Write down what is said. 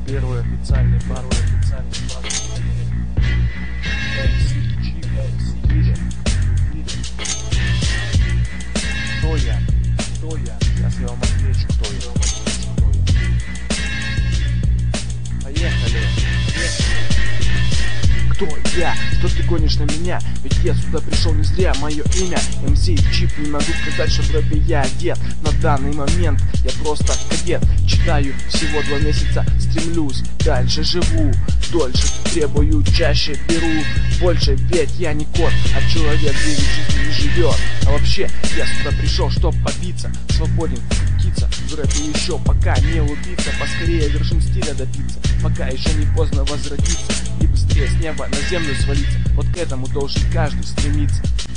Первый официальный бар. Кто я? Сейчас я вам отвечу, кто я. Поехали. Кто я? Что ты гонишь на меня? Ведь я сюда пришел не зря. Мое имя MC Чип. Не могу сказать, что в рэпе я одет. На данный момент я просто кадет. Читаю всего 2 месяца. Стремлюсь, дальше живу. Дольше требую, чаще беру. Больше, ведь я не кот, а человек, где жизнь не живет. А вообще, я сюда пришел, чтоб побиться. Свободен, птица, в рэпе еще пока не убийца. Поскорее вершин стиля добиться, пока еще не поздно возродиться. И быстрее с неба на землю свалиться. Вот к этому должен каждый стремиться.